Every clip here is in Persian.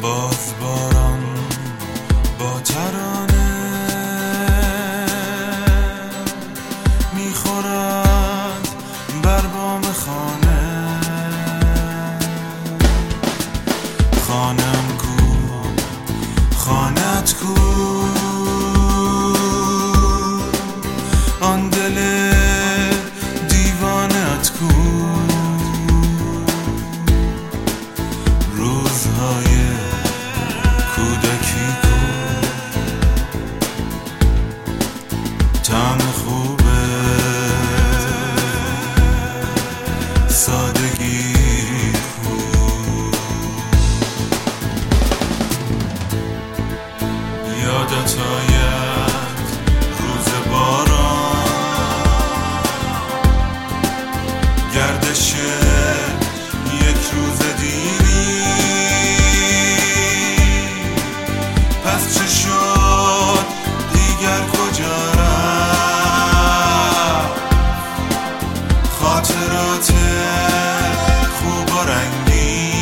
باز باران با ترانه میخورد بر بام خانه. خانم کو، خانت کو، آن دل دیوانت کو. روزهای کودکی کو، طعم خوبه سادگی کو. یادت آید روز باران، گردش یک روز دیری. پس چه شد دیگر کجا رفت خاطرات خوب و رنگین؟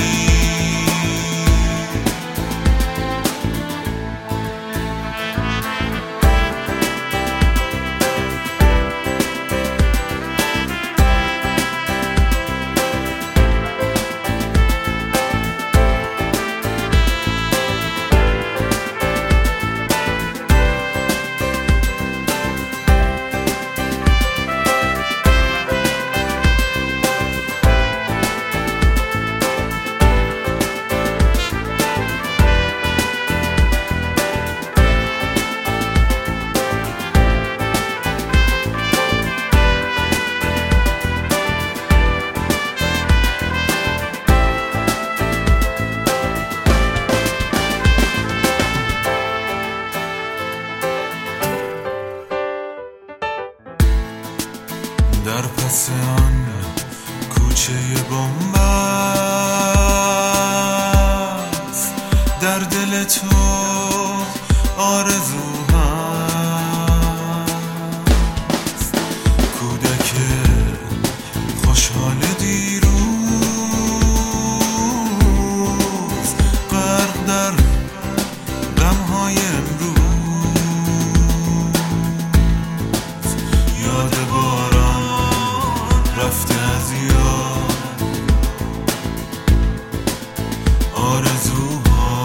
در پس آن کوچه بن‌بست، در دل تو آرزو هست. کودک خوشحال دیروز، غرق در غم‌های امروز. یاد باران رفته از یاد، آرزوها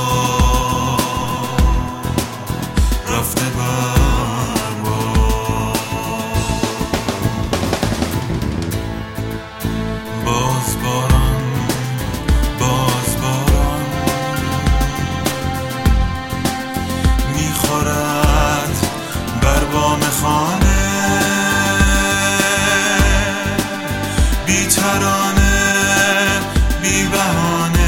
رفته بر باد. باز باران، باز باران میخورد بر بام خانه. بی ترانه، بی بهانه